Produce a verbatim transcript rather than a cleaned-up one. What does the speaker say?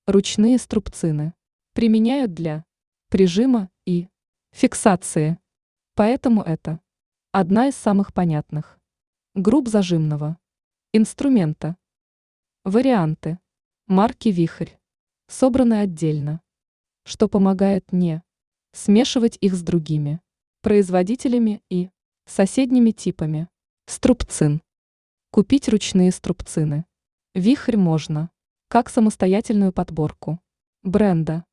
Ручные струбцины применяют для прижима и фиксации, поэтому это одна из самых понятных групп зажимного инструмента. Варианты марки «Вихрь» собраны отдельно, что помогает не смешивать их с другими производителями и соседними типами струбцин. Купить ручные струбцины «Вихрь» можно как самостоятельную подборку бренда,